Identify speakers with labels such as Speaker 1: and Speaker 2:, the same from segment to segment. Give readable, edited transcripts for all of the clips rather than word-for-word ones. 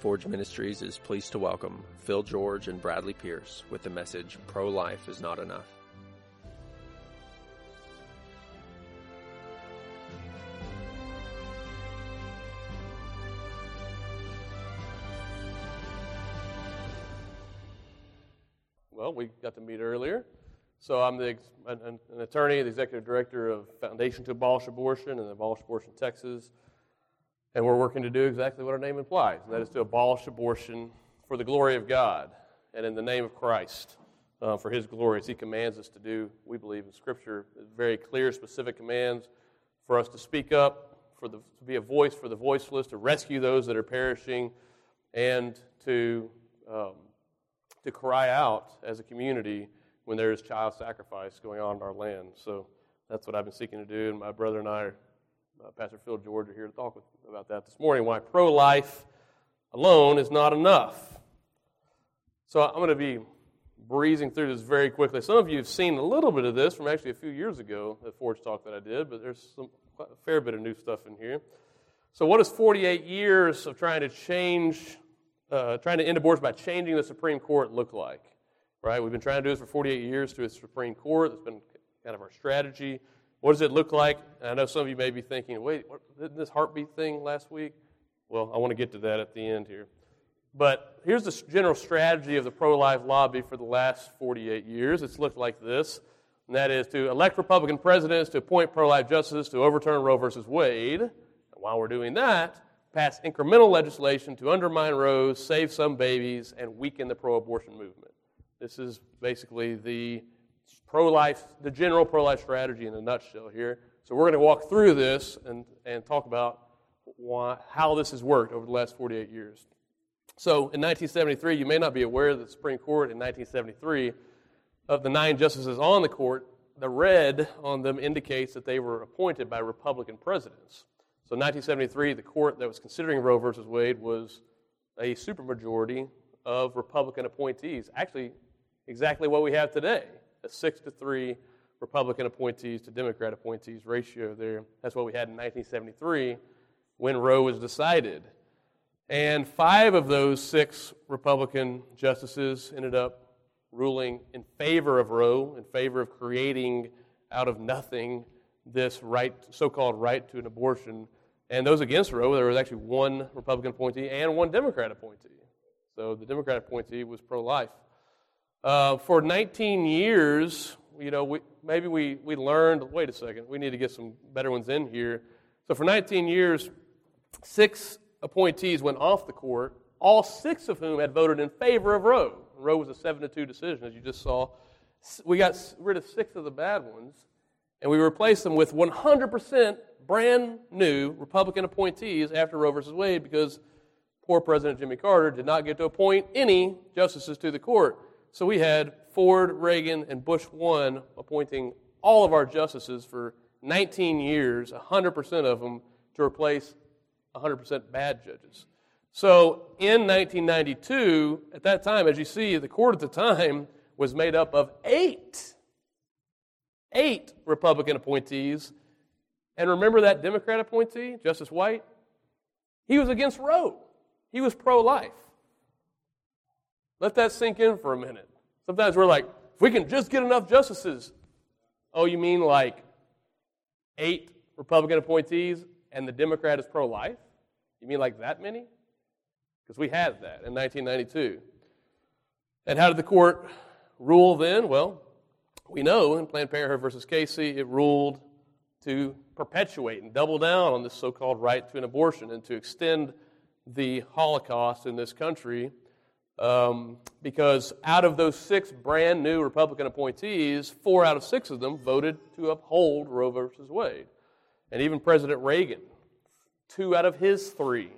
Speaker 1: Forge Ministries is pleased to welcome Phil George and Bradley Pierce with the message, Pro-Life is Not Enough.
Speaker 2: Well, we got to meet earlier. So I'm an attorney, the executive director of Foundation to Abolish Abortion and Abolish Abortion Texas. And we're working to do exactly what our name implies, and that is to abolish abortion for the glory of God and in the name of Christ, for His glory, as He commands us to do. We believe in Scripture, very clear, specific commands for us to speak up, to be a voice for the voiceless, to rescue those that are perishing, and to cry out as a community when there is child sacrifice going on in our land. So that's what I've been seeking to do, and my brother and I, Pastor Phil George, are here to talk about that this morning, why pro-life alone is not enough. So I'm going to be breezing through this very quickly. Some of you have seen a little bit of this from actually a few years ago, the Forge Talk that I did, but there's a fair bit of new stuff in here. So what does 48 years of trying to end abortion by changing the Supreme Court look like? Right? We've been trying to do this for 48 years through the Supreme Court. That's been kind of our strategy. What does it look like? And I know some of you may be thinking, wait, didn't this heartbeat thing last week? Well, I want to get to that at the end here. But here's the general strategy of the pro-life lobby for the last 48 years. It's looked like this, and that is to elect Republican presidents, to appoint pro-life justices, to overturn Roe versus Wade. And while we're doing that, pass incremental legislation to undermine Roe, save some babies, and weaken the pro-abortion movement. This is basically the general pro-life strategy in a nutshell here. So we're going to walk through this and talk about how this has worked over the last 48 years. So in 1973, you may not be aware that the Supreme Court in 1973, of the 9 justices on the court, the red on them indicates that they were appointed by Republican presidents. So in 1973, the court that was considering Roe versus Wade was a supermajority of Republican appointees. Actually, exactly what we have today, a 6-3 Republican appointees to Democrat appointees ratio there. That's what we had in 1973 when Roe was decided. And 5 of those 6 Republican justices ended up ruling in favor of Roe, in favor of creating out of nothing this right, so-called right to an abortion. And those against Roe, there was actually 1 Republican appointee and 1 Democrat appointee. So the Democrat appointee was pro-life. For 19 years, we learned, wait a second, we need to get some better ones in here. So for 19 years, 6 appointees went off the court, all 6 of whom had voted in favor of Roe. Roe was a 7-2 decision, as you just saw. We got rid of 6 of the bad ones, and we replaced them with 100% brand new Republican appointees after Roe versus Wade because poor President Jimmy Carter did not get to appoint any justices to the court. So we had Ford, Reagan, and Bush 1 appointing all of our justices for 19 years, 100% of them, to replace 100% bad judges. So in 1992, at that time, as you see, the court at the time was made up of 8 Republican appointees. And remember that Democrat appointee, Justice White? He was against Roe. He was pro-life. Let that sink in for a minute. Sometimes we're like, if we can just get enough justices. Oh, you mean like 8 Republican appointees and the Democrat is pro-life? You mean like that many? Because we had that in 1992. And how did the court rule then? Well, we know in Planned Parenthood versus Casey, it ruled to perpetuate and double down on this so-called right to an abortion and to extend the Holocaust in this country, because out of those 6 brand new Republican appointees, 4 out of 6 of them voted to uphold Roe versus Wade. And even President Reagan, 2 out of his 3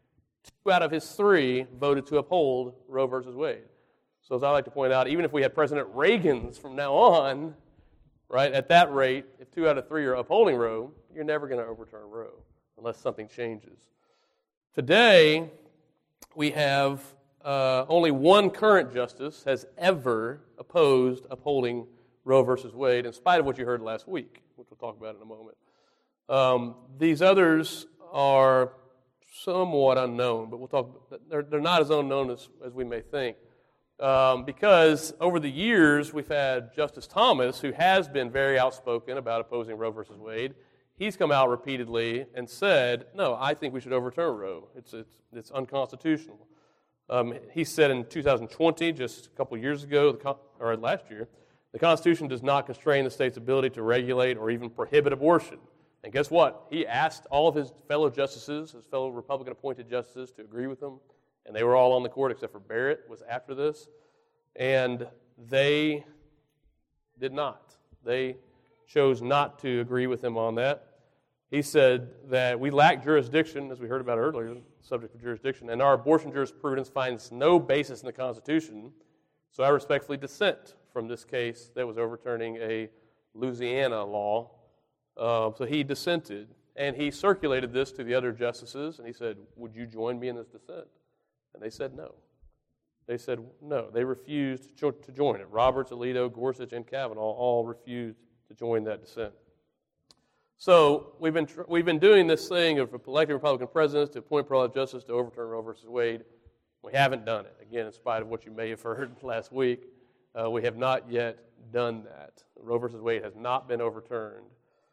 Speaker 2: voted to uphold Roe versus Wade. So as I like to point out, even if we had President Reagan's from now on, right, at that rate, if 2 out of 3 are upholding Roe, you're never going to overturn Roe unless something changes. Today, we have only 1 current justice has ever opposed upholding Roe versus Wade, in spite of what you heard last week, which we'll talk about in a moment. These others are somewhat unknown, but we'll talk. They're not as unknown as we may think, because over the years we've had Justice Thomas, who has been very outspoken about opposing Roe versus Wade. He's come out repeatedly and said, "No, I think we should overturn Roe. It's unconstitutional." He said in 2020, just a couple years ago, or last year, the Constitution does not constrain the state's ability to regulate or even prohibit abortion. And guess what? He asked all of his fellow justices, his fellow Republican-appointed justices, to agree with him, and they were all on the court except for Barrett was after this, and they did not. They chose not to agree with him on that. He said that we lack jurisdiction, as we heard about earlier, the subject of jurisdiction, and our abortion jurisprudence finds no basis in the Constitution, so I respectfully dissent from this case that was overturning a Louisiana law. So he dissented, and he circulated this to the other justices, and he said, "Would you join me in this dissent?" And they said no. They said no. They refused to join it. Roberts, Alito, Gorsuch, and Kavanaugh all refused to join that dissent. So we've been doing this thing of electing Republican presidents to appoint pro-life justice to overturn Roe versus Wade. We haven't done it. Again, in spite of what you may have heard last week, we have not yet done that. Roe versus Wade has not been overturned.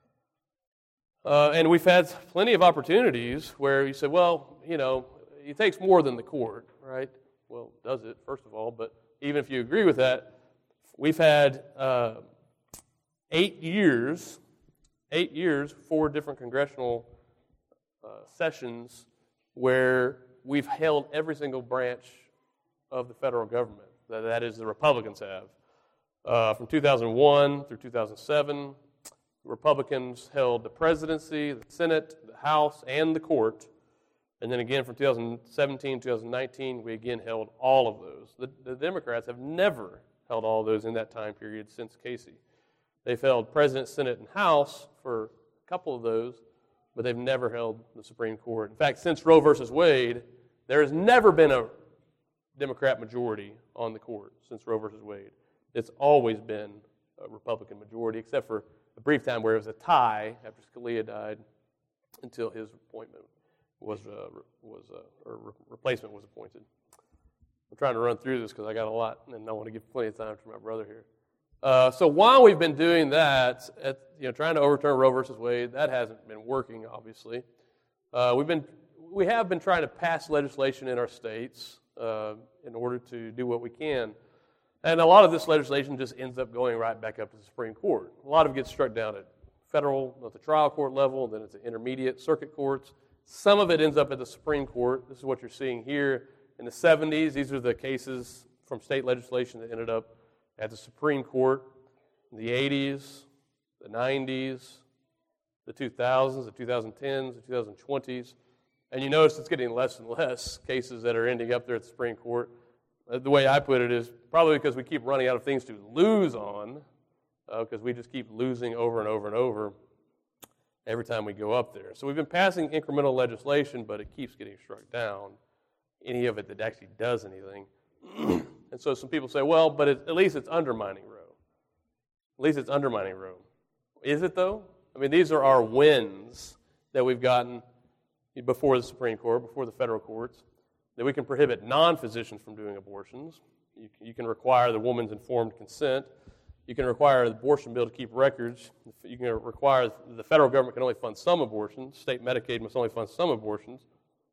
Speaker 2: And we've had plenty of opportunities where you say, well, it takes more than the court, right? Well, does it, first of all? But even if you agree with that, we've had 8 years, 4 different congressional sessions where we've held every single branch of the federal government. That is, the Republicans have. From 2001 through 2007, Republicans held the presidency, the Senate, the House, and the court. And then again from 2017 to 2019, we again held all of those. The Democrats have never held all of those in that time period since Casey. They've held President, Senate, and House for a couple of those, but they've never held the Supreme Court. In fact, since Roe versus Wade, there has never been a Democrat majority on the court since Roe versus Wade. It's always been a Republican majority, except for a brief time where it was a tie after Scalia died until his appointment replacement was appointed. I'm trying to run through this because I got a lot, and I want to give plenty of time for my brother here. So while we've been doing that, trying to overturn Roe versus Wade, that hasn't been working, obviously. We have been trying to pass legislation in our states in order to do what we can. And a lot of this legislation just ends up going right back up to the Supreme Court. A lot of it gets struck down at the trial court level, then it's the intermediate circuit courts. Some of it ends up at the Supreme Court. This is what you're seeing here. In the 70s, these are the cases from state legislation that ended up at the Supreme Court. In the 80s, the 90s, the 2000s, the 2010s, the 2020s. And you notice it's getting less and less cases that are ending up there at the Supreme Court. The way I put it is probably because we keep running out of things to lose on, because we just keep losing over and over and over every time we go up there. So we've been passing incremental legislation, but it keeps getting struck down, any of it that actually does anything. And so some people say, well, but at least it's undermining Roe. At least it's undermining Roe. Is it, though? I mean, these are our wins that we've gotten before the Supreme Court, before the federal courts, that we can prohibit non-physicians from doing abortions. You can require the woman's informed consent. You can require the abortion bill to keep records. You can require the federal government can only fund some abortions. State Medicaid must only fund some abortions.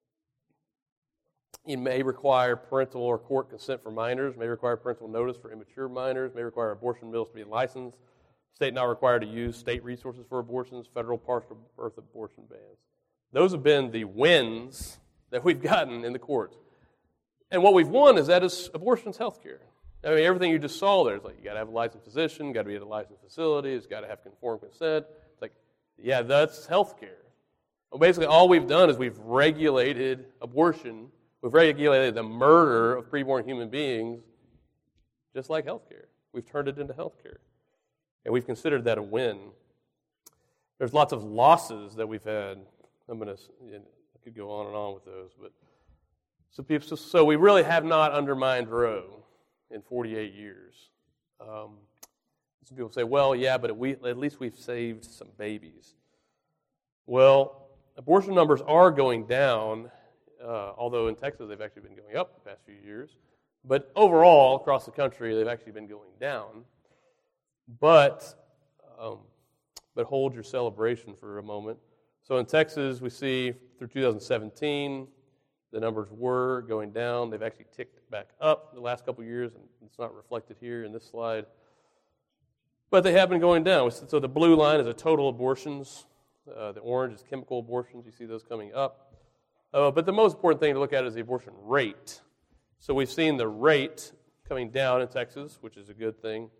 Speaker 2: You may require parental or court consent for minors, may require parental notice for immature minors, may require abortion bills to be licensed. State not required to use state resources for abortions, federal partial birth abortion bans. Those have been the wins that we've gotten in the courts. And what we've won is that abortion's health care. I mean, everything you just saw there is like you got to have a licensed physician, got to be at a licensed facility, it's got to have informed consent. It's like, yeah, that's health care. Well, basically, all we've done is we've regulated abortion. We've regulated the murder of preborn human beings just like health care. We've turned it into health care. And we've considered that a win. There's lots of losses that we've had. I could go on and on with those. But so we really have not undermined Roe in 48 years. Some people say, well, yeah, but at least we've saved some babies. Well, abortion numbers are going down, although in Texas they've actually been going up the past few years. But overall, across the country, they've actually been going down. But hold your celebration for a moment. So in Texas, we see through 2017, the numbers were going down. They've actually ticked back up the last couple of years, and it's not reflected here in this slide. But they have been going down. So the blue line is a total abortions. The orange is chemical abortions. You see those coming up. But the most important thing to look at is the abortion rate. So we've seen the rate coming down in Texas, which is a good thing.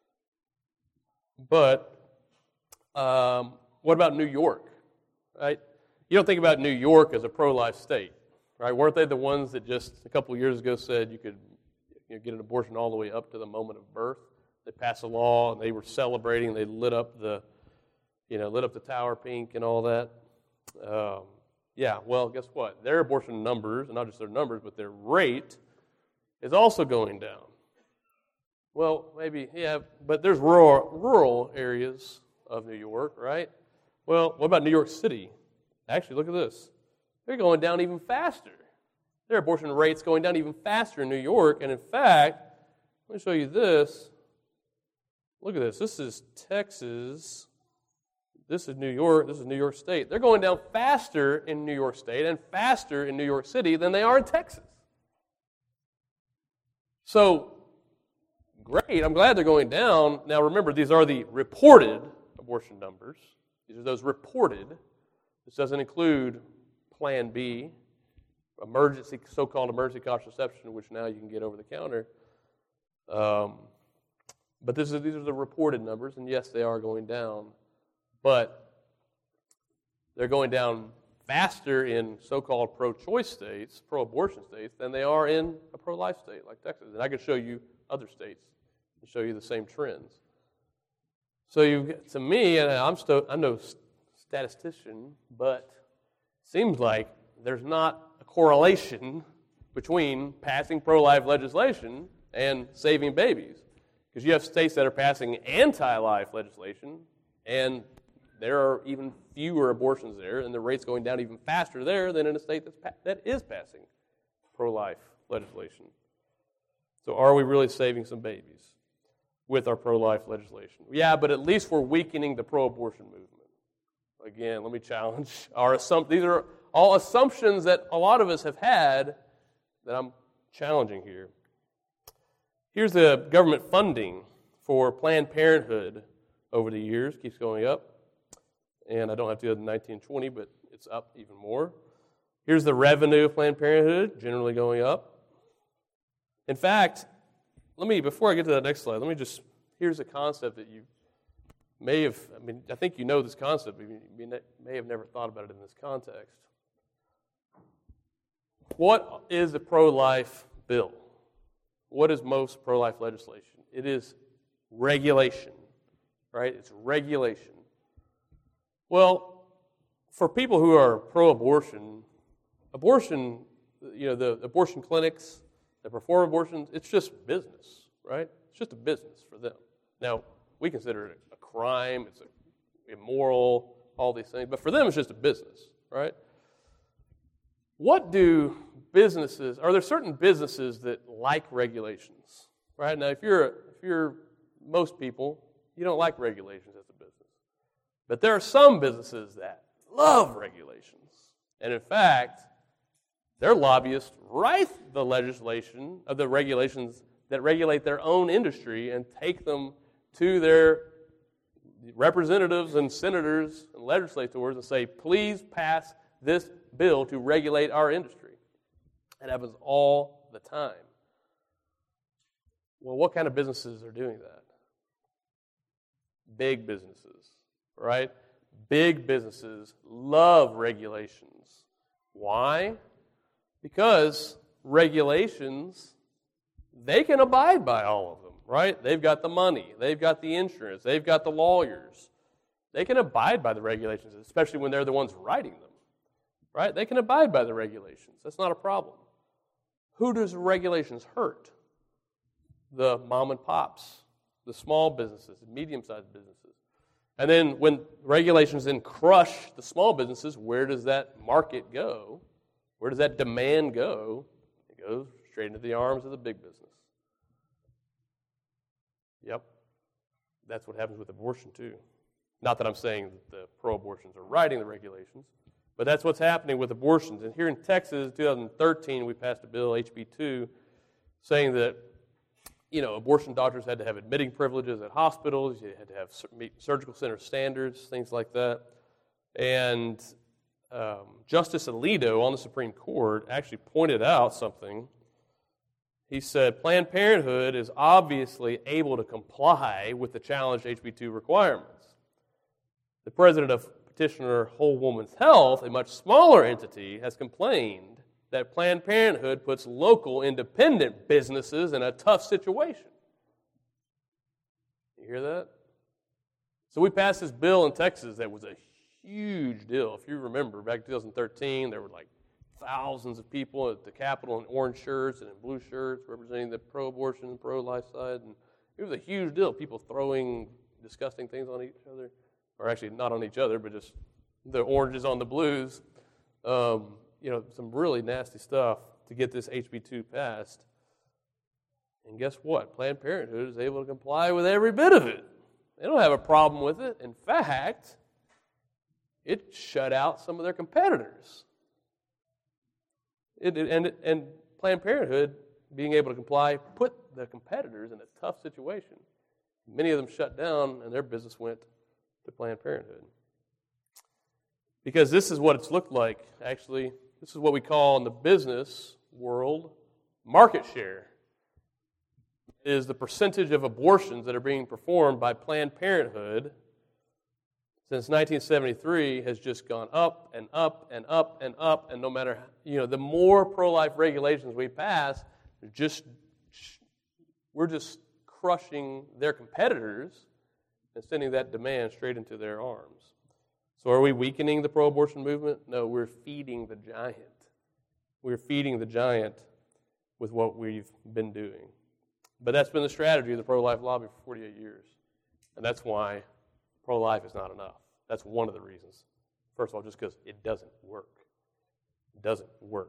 Speaker 2: But what about New York? Right? You don't think about New York as a pro-life state, right? Weren't they the ones that just a couple of years ago said you could get an abortion all the way up to the moment of birth? They passed a law, and they were celebrating. They lit up the tower pink and all that. Yeah, well, guess what? Their abortion numbers, and not just their numbers, but their rate is also going down. Well, maybe, yeah, but there's rural areas of New York, right? Well, what about New York City? Actually, look at this. They're going down even faster. Their abortion rate's going down even faster in New York, and in fact, let me show you this. Look at this. This is Texas. This is New York. This is New York State. They're going down faster in New York State and faster in New York City than they are in Texas. So, great. I'm glad they're going down. Now, remember, these are the reported abortion numbers. These are those reported. This doesn't include Plan B, so-called emergency contraception, which now you can get over the counter. But these are the reported numbers, and yes, they are going down. But they're going down faster in so-called pro-choice states, pro-abortion states, than they are in a pro-life state like Texas. And I could show you other states and show you the same trends. So to me, and I'm no statistician, but it seems like there's not a correlation between passing pro-life legislation and saving babies. Because you have states that are passing anti-life legislation, and there are even fewer abortions there, and the rate's going down even faster there than in a state that is passing pro-life legislation. So are we really saving some babies with our pro-life legislation? Yeah, but at least we're weakening the pro-abortion movement. Again, let me challenge these are all assumptions that a lot of us have had that I'm challenging here. Here's the government funding for Planned Parenthood over the years. Keeps going up. And I don't have 2019-20, but it's up even more. Here's the revenue of Planned Parenthood, generally going up. In fact, before I get to that next slide, here's a concept that you may have, I think you know this concept, but you may have never thought about it in this context. What is a pro-life bill? What is most pro-life legislation? It is regulation, right? It's regulation. Well, for people who are pro-abortion, the abortion clinics that perform abortions, it's just business, right? It's just a business for them. Now, we consider it a crime, it's immoral, all these things, but for them it's just a business, right? Are there certain businesses that like regulations, right? Now, if you're most people, you don't like regulations as a business. But there are some businesses that love regulations. And in fact, their lobbyists write the legislation of the regulations that regulate their own industry and take them to their representatives and senators and legislators and say, please pass this bill to regulate our industry. It happens all the time. Well, what kind of businesses are doing that? Big businesses, right? Big businesses love regulations. Why? Because regulations, they can abide by all of them, right? They've got the money, they've got the insurance, they've got the lawyers. They can abide by the regulations, especially when they're the ones writing them, right? They can abide by the regulations. That's not a problem. Who does regulations hurt? The mom and pops, the small businesses, the medium-sized businesses. And then when regulations then crush the small businesses, where does that market go? Where does that demand go? It goes straight into the arms of the big business. Yep. That's what happens with abortion, too. Not that I'm saying that the pro-abortions are writing the regulations, but that's what's happening with abortions. And here in Texas, 2013, we passed a bill, HB 2, saying that, abortion doctors had to have admitting privileges at hospitals, you had to have meet surgical center standards, things like that. And Justice Alito on the Supreme Court actually pointed out something. He said, Planned Parenthood is obviously able to comply with the challenged HB 2 requirements. The president of petitioner Whole Woman's Health, a much smaller entity, has complained that Planned Parenthood puts local independent businesses in a tough situation. You hear that? So we passed this bill in Texas that was a huge deal. If you remember, back in 2013, there were like thousands of people at the Capitol in orange shirts and in blue shirts representing the pro-abortion and pro-life side. And it was a huge deal. People throwing disgusting things on each other. Or actually not on each other, but just the oranges on the blues. Some really nasty stuff to get this HB 2 passed. And guess what? Planned Parenthood is able to comply with every bit of it. They don't have a problem with it. In fact, it shut out some of their competitors. And Planned Parenthood, being able to comply, put the competitors in a tough situation. Many of them shut down, and their business went to Planned Parenthood. Because this is what it's looked like, actually. This is what we call in the business world market share. It is the percentage of abortions that are being performed by Planned Parenthood since 1973 has just gone up and up and up and up, and no matter, the more pro-life regulations we pass, we're just crushing their competitors and sending that demand straight into their arms. So are we weakening the pro-abortion movement? No, we're feeding the giant. We're feeding the giant with what we've been doing. But that's been the strategy of the pro-life lobby for 48 years. And that's why pro-life is not enough. That's one of the reasons. First of all, just because it doesn't work. It doesn't work.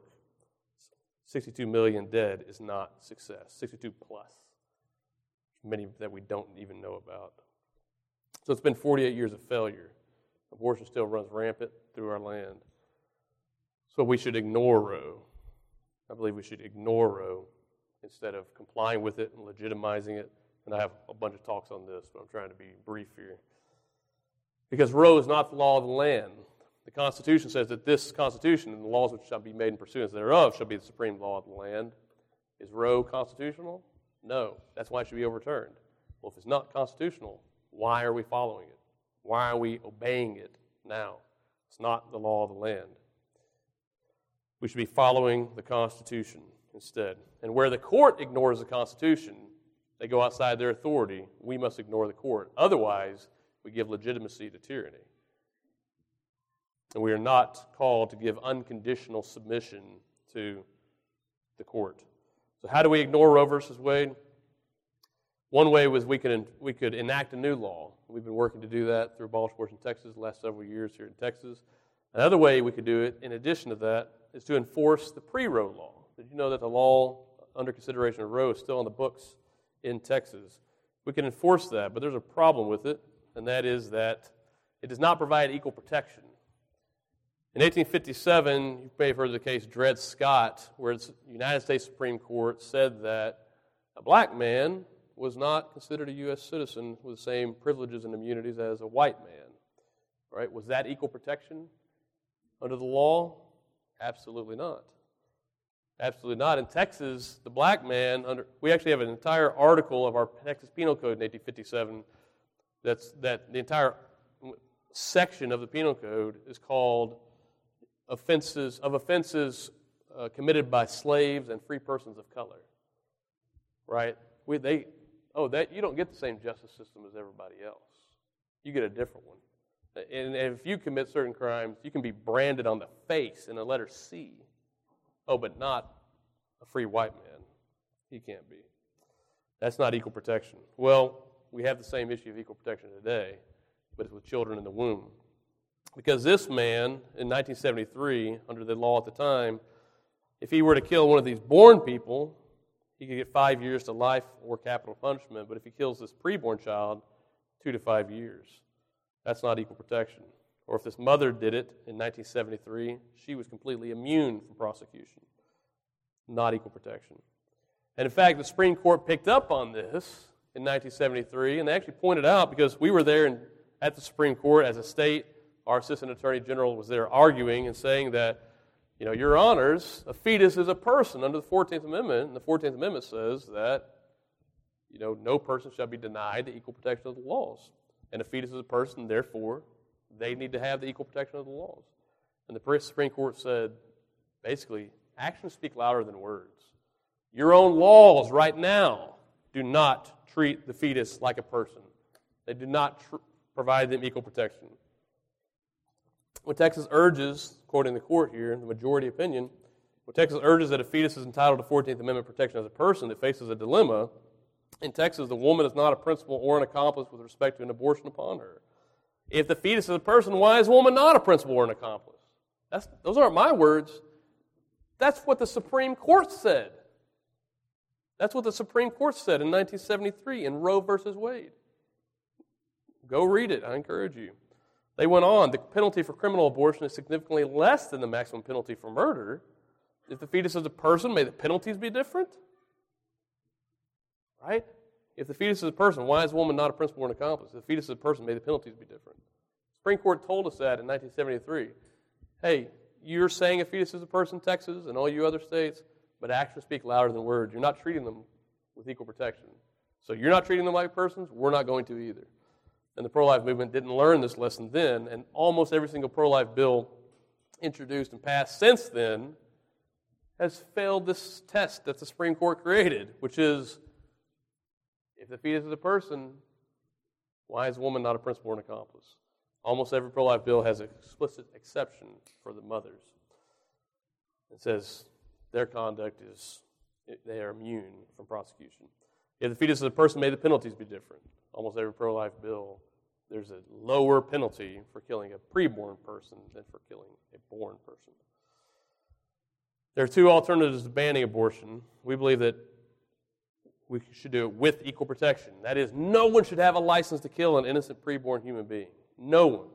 Speaker 2: 62 million dead is not success. 62 plus. Many that we don't even know about. So it's been 48 years of failure. Abortion still runs rampant through our land. So we should ignore Roe. I believe we should ignore Roe instead of complying with it and legitimizing it. And I have a bunch of talks on this, but I'm trying to be brief here. Because Roe is not the law of the land. The Constitution says that this Constitution and the laws which shall be made in pursuance thereof shall be the supreme law of the land. Is Roe constitutional? No. That's why it should be overturned. Well, if it's not constitutional, why are we following it? Why are we obeying it now? It's not the law of the land. We should be following the Constitution instead. And where the court ignores the Constitution, they go outside their authority. We must ignore the court. Otherwise, we give legitimacy to tyranny. And we are not called to give unconditional submission to the court. So how do we ignore Roe versus Wade? One way was we could enact a new law. We've been working to do that through Abolish Abortion Texas the last several years here in Texas. Another way we could do it, in addition to that, is to enforce the pre-Roe law. Did you know that the law under consideration of Roe is still on the books in Texas? We can enforce that, but there's a problem with it, and that is that it does not provide equal protection. In 1857, you may have heard of the case Dred Scott, where the United States Supreme Court said that a black man was not considered a U.S. citizen with the same privileges and immunities as a white man. Right? Was that equal protection under the law? Absolutely not. Absolutely not. In Texas, the black man, we actually have an entire article of our Texas Penal Code in 1857 that the entire section of the Penal Code is called offenses committed by slaves and free persons of color. Right? You don't get the same justice system as everybody else. You get a different one. And if you commit certain crimes, you can be branded on the face in a letter C. Oh, but not a free white man. He can't be. That's not equal protection. Well, we have the same issue of equal protection today, but it's with children in the womb. Because this man, in 1973, under the law at the time, If he were to kill one of these born people, he could get 5 years to life or capital punishment. But if he kills this preborn child, 2 to 5 years. That's not equal protection. Or if this mother did it in 1973, she was completely immune from prosecution. Not equal protection. And in fact, the Supreme Court picked up on this in 1973, and they actually pointed out, because we were there at the Supreme Court as a state, our Assistant Attorney General was there arguing and saying that, Your Honors, a fetus is a person under the 14th Amendment, and the 14th Amendment says that, no person shall be denied the equal protection of the laws. And a fetus is a person, therefore, they need to have the equal protection of the laws. And the Supreme Court said, basically, actions speak louder than words. Your own laws right now do not treat the fetus like a person. They do not provide them equal protection. What Texas urges, quoting the court here, the majority opinion, what Texas urges that a fetus is entitled to 14th Amendment protection as a person that faces a dilemma. In Texas, the woman is not a principal or an accomplice with respect to an abortion upon her. If the fetus is a person, why is a woman not a principal or an accomplice? Those aren't my words. That's what the Supreme Court said. That's what the Supreme Court said in 1973 in Roe v. Wade. Go read it. I encourage you. They went on. The penalty for criminal abortion is significantly less than the maximum penalty for murder. If the fetus is a person, may the penalties be different? Right? If the fetus is a person, why is a woman not a principal or an accomplice? If the fetus is a person, may the penalties be different. The Supreme Court told us that in 1973. Hey, you're saying a fetus is a person, Texas, and all you other states, but actions speak louder than words. You're not treating them with equal protection. So you're not treating them like persons, we're not going to either. And the pro-life movement didn't learn this lesson then, and almost every single pro-life bill introduced and passed since then has failed this test that the Supreme Court created, which is, if the fetus is a person, why is a woman not a principal or an accomplice? Almost every pro-life bill has an explicit exception for the mothers. It says their conduct is, they are immune from prosecution. If the fetus is a person, may the penalties be different. Almost every pro-life bill, there's a lower penalty for killing a preborn person than for killing a born person. There are two alternatives to banning abortion. We believe that we should do it with equal protection. That is, no one should have a license to kill an innocent preborn human being. No one.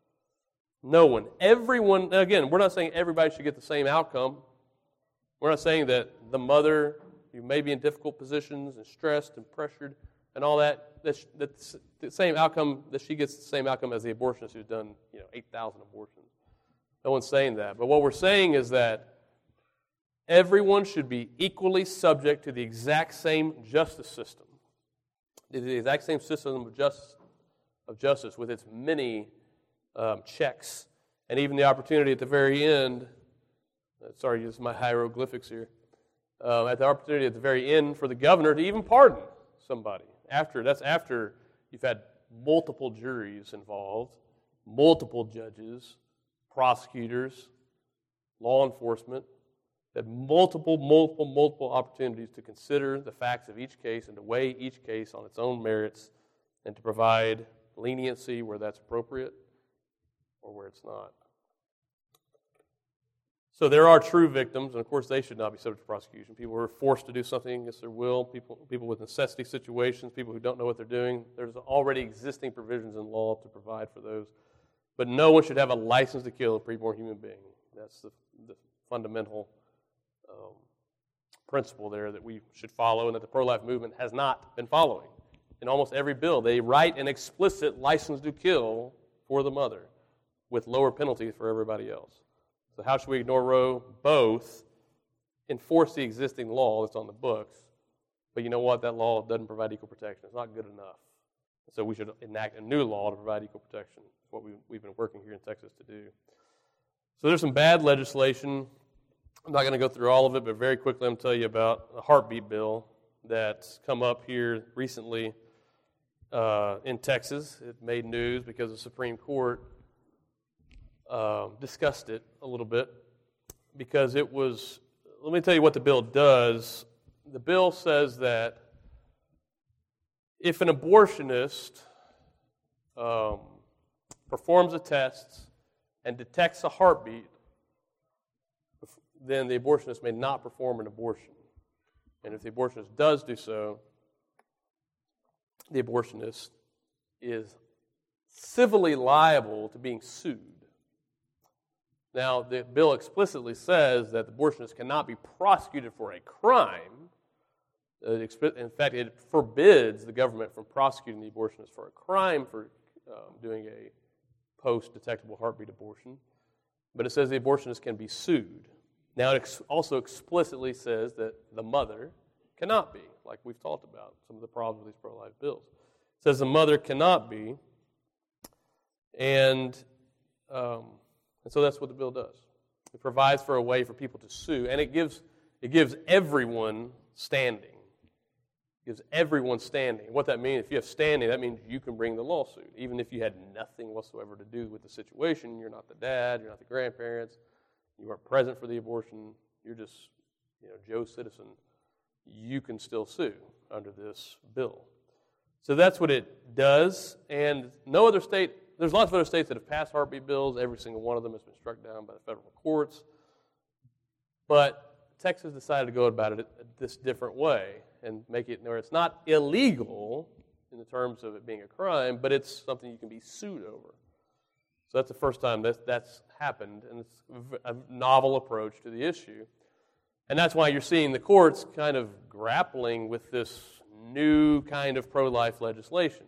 Speaker 2: No one. Everyone, again, we're not saying everybody should get the same outcome. We're not saying that the mother, who may be in difficult positions and stressed and pressured and all that's the same outcome, that she gets the same outcome as the abortionist who's done 8,000 abortions. No one's saying that. But what we're saying is that everyone should be equally subject to the exact same justice system, the exact same system of justice with its many checks, and even the opportunity at the very end, sorry, use my hieroglyphics here, at the opportunity at the very end for the governor to even pardon somebody. That's after you've had multiple juries involved, multiple judges, prosecutors, law enforcement, had multiple opportunities to consider the facts of each case and to weigh each case on its own merits and to provide leniency where that's appropriate or where it's not. So there are true victims, and of course they should not be subject to prosecution. People who are forced to do something against their will, people with necessity situations, people who don't know what they're doing. There's already existing provisions in law to provide for those. But no one should have a license to kill a preborn human being. That's the fundamental principle there that we should follow and that the pro-life movement has not been following. In almost every bill, they write an explicit license to kill for the mother with lower penalties for everybody else. So how should we ignore Roe? Both enforce the existing law that's on the books, but you know what? That law doesn't provide equal protection. It's not good enough. So we should enact a new law to provide equal protection. It's what we've been working here in Texas to do. So there's some bad legislation. I'm not going to go through all of it, but very quickly I'm going to tell you about a heartbeat bill that's come up here recently in Texas. It made news because the Supreme Court discussed it a little bit because it was, let me tell you what the bill does. The bill says that if an abortionist performs a test and detects a heartbeat then the abortionist may not perform an abortion. And if the abortionist does do so, the abortionist is civilly liable to being sued. Now, the bill explicitly says that the abortionist cannot be prosecuted for a crime. In fact, it forbids the government from prosecuting the abortionist for a crime for doing a post-detectable heartbeat abortion. But it says the abortionist can be sued. Now, it also explicitly says that the mother cannot be, like we've talked about, some of the problems with these pro-life bills. It says the mother cannot be, and so that's what the bill does. It provides for a way for people to sue, and it gives everyone standing. It gives everyone standing. What that means, if you have standing, that means you can bring the lawsuit, even if you had nothing whatsoever to do with the situation. You're not the dad, you're not the grandparents, you weren't present for the abortion, you're just, Joe Citizen. You can still sue under this bill. So that's what it does, and no other state, there's lots of other states that have passed heartbeat bills. Every single one of them has been struck down by the federal courts. But Texas decided to go about it this different way and make it where it's not illegal in the terms of it being a crime, but it's something you can be sued over. So that's the first time that's happened, and it's a novel approach to the issue. And that's why you're seeing the courts kind of grappling with this new kind of pro-life legislation.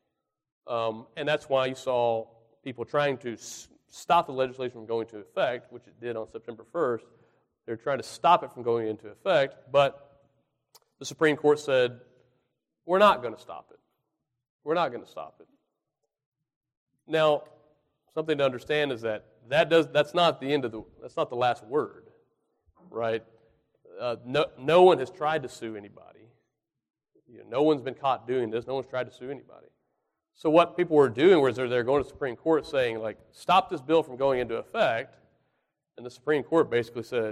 Speaker 2: And that's why you saw people trying to stop the legislation from going into effect, which it did on September 1st. They're trying to stop it from going into effect, but the Supreme Court said, we're not going to stop it. We're not going to stop it. Now, something to understand is that's not the end of that's not the last word, right? No one has tried to sue anybody. No one's been caught doing this. No one's tried to sue anybody. So what people were doing was they're going to the Supreme Court saying, like, stop this bill from going into effect. And the Supreme Court basically said,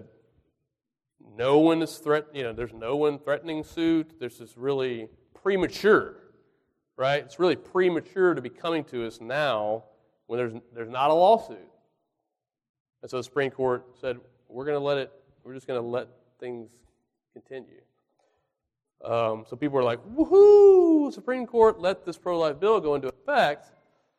Speaker 2: no one is there's no one threatening suit. This is really premature, right? It's really premature to be coming to us now when there's not a lawsuit. And so the Supreme Court said, we're just going to let things continue. So people were like, woohoo, Supreme Court let this pro-life bill go into effect,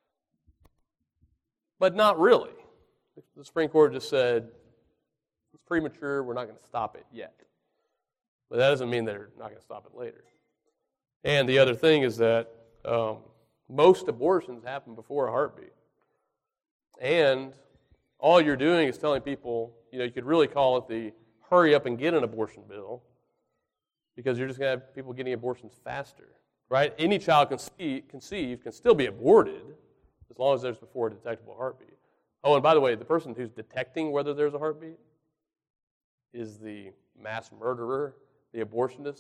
Speaker 2: but not really. The Supreme Court just said, it's premature, we're not going to stop it yet. But that doesn't mean they're not going to stop it later. And the other thing is that most abortions happen before a heartbeat. And all you're doing is telling people, you could really call it the hurry up and get an abortion bill, because you're just going to have people getting abortions faster, right? Any child conceived can still be aborted as long as there's before a detectable heartbeat. Oh, and by the way, the person who's detecting whether there's a heartbeat is the mass murderer, the abortionist.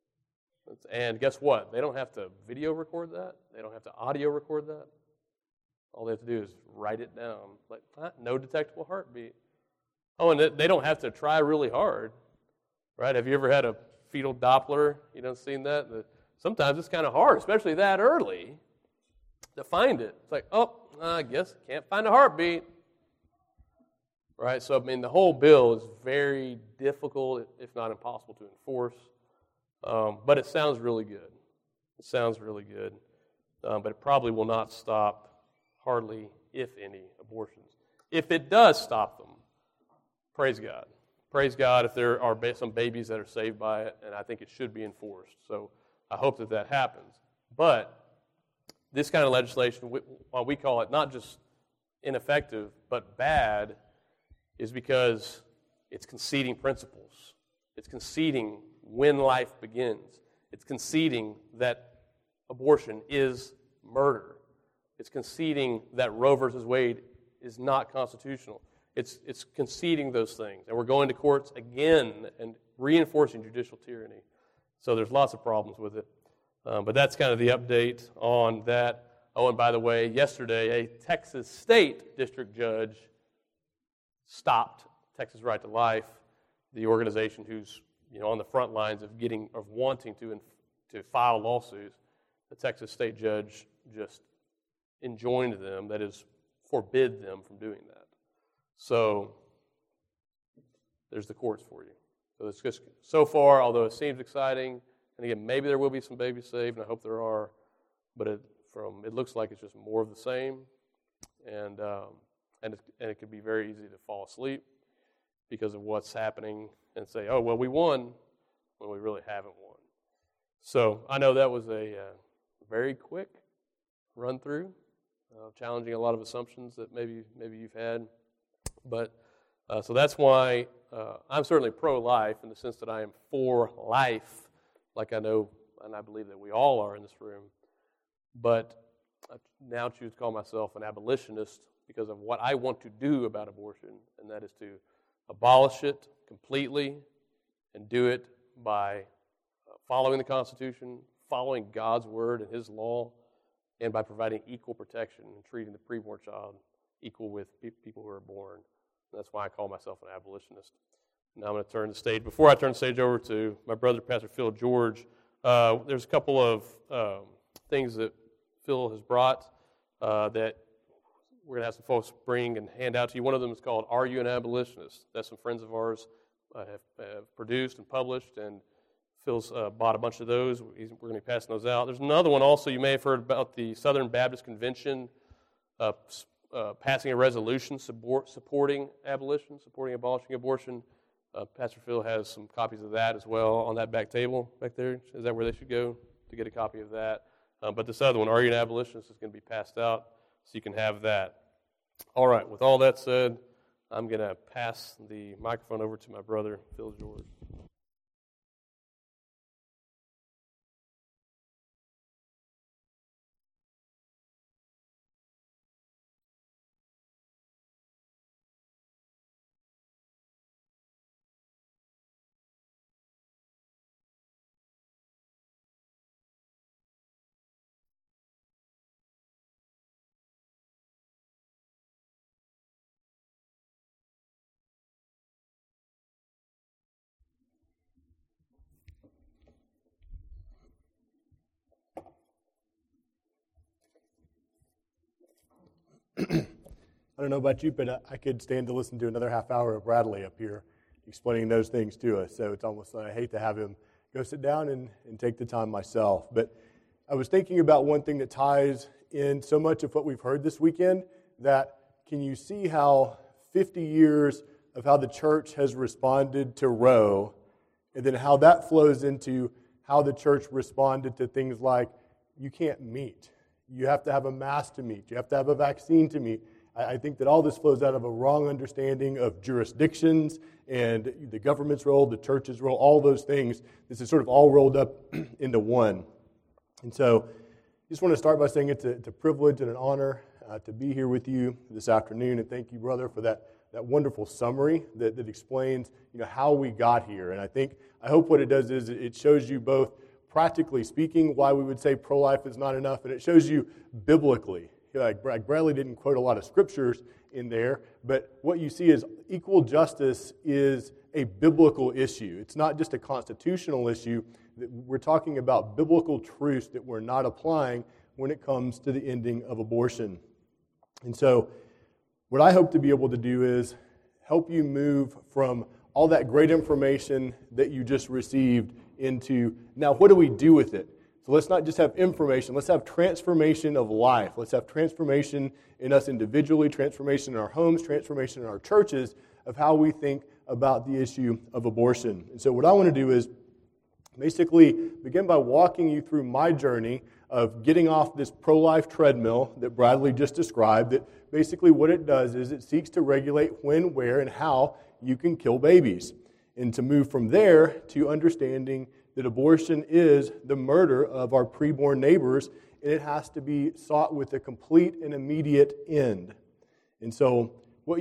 Speaker 2: And guess what? They don't have to video record that. They don't have to audio record that. All they have to do is write it down. Like, no detectable heartbeat. Oh, and they don't have to try really hard, right? Have you ever had a fetal Doppler? Seen that? Sometimes it's kind of hard, especially that early, to find it. It's like, I guess can't find a heartbeat. Right? So, the whole bill is very difficult, if not impossible, to enforce. But it sounds really good. It sounds really good. But it probably will not stop hardly, if any, abortions. If it does stop them, praise God. Praise God if there are some babies that are saved by it, and I think it should be enforced. So I hope that happens. But this kind of legislation, why we call it not just ineffective, but bad, is because it's conceding principles. It's conceding when life begins. It's conceding that abortion is murder. It's conceding that Roe versus Wade is not constitutional. It's conceding those things. And we're going to courts again and reinforcing judicial tyranny. So there's lots of problems with it. But that's kind of the update on that. Oh, and by the way, yesterday, a Texas state district judge stopped Texas Right to Life, the organization who's on the front lines of wanting to file lawsuits. The Texas state judge just enjoined them, that is, forbid them from doing that. So there's the courts for you. So it's just, so far, although it seems exciting, and again, maybe there will be some babies saved, and I hope there are, but it looks like it's just more of the same, and it can be very easy to fall asleep because of what's happening and say, oh, well, we won, when we really haven't won. So I know that was a very quick run through, challenging a lot of assumptions that maybe you've had, but so that's why I'm certainly pro-life in the sense that I am for life, like I know and I believe that we all are in this room. But I now choose to call myself an abolitionist because of what I want to do about abortion, and that is to abolish it completely and do it by following the Constitution, following God's Word and His law, and by providing equal protection and treating the preborn child equal with people who are born. That's why I call myself an abolitionist. Now I'm going to turn the stage. Before I turn the stage over to my brother, Pastor Phil George, there's a couple of things that Phil has brought that we're going to have some folks bring and hand out to you. One of them is called Are You an Abolitionist? That's some friends of ours have produced and published, and Phil's bought a bunch of those. We're going to be passing those out. There's another one also you may have heard about, the Southern Baptist Convention passing a resolution supporting abolition, supporting abolishing abortion. Pastor Phil has some copies of that as well on that back table back there. Is that where they should go to get a copy of that? But this other one, Are You an Abolitionist, is going to be passed out, so you can have that. All right, with all that said, I'm going to pass the microphone over to my brother, Phil George.
Speaker 3: I don't know about you, but I could stand to listen to another half hour of Bradley up here explaining those things to us. So it's almost like I hate to have him go sit down and take the time myself. But I was thinking about one thing that ties in so much of what we've heard this weekend, that can you see how 50 years of how the church has responded to Roe, and then how that flows into how the church responded to things like you can't meet. You have to have a mask to meet. You have to have a vaccine to meet. I think that all this flows out of a wrong understanding of jurisdictions and the government's role, the church's role, all those things. This is sort of all rolled up into one. And so I just want to start by saying it's a privilege and an honor to be here with you this afternoon. And thank you, brother, for that wonderful summary that explains how we got here. And I hope what it does is it shows you both practically speaking why we would say pro-life is not enough, and it shows you biblically. Like Bradley didn't quote a lot of scriptures in there, but what you see is equal justice is a biblical issue. It's not just a constitutional issue. We're talking about biblical truths that we're not applying when it comes to the ending of abortion. And so what I hope to be able to do is help you move from all that great information that you just received into, now what do we do with it? So let's not just have information, let's have transformation of life. Let's have transformation in us individually, transformation in our homes, transformation in our churches of how we think about the issue of abortion. And so what I want to do is basically begin by walking you through my journey of getting off this pro-life treadmill that Bradley just described, that basically what it does is it seeks to regulate when, where, and how you can kill babies. And to move from there to understanding that abortion is the murder of our preborn neighbors, and it has to be sought with a complete and immediate end. And so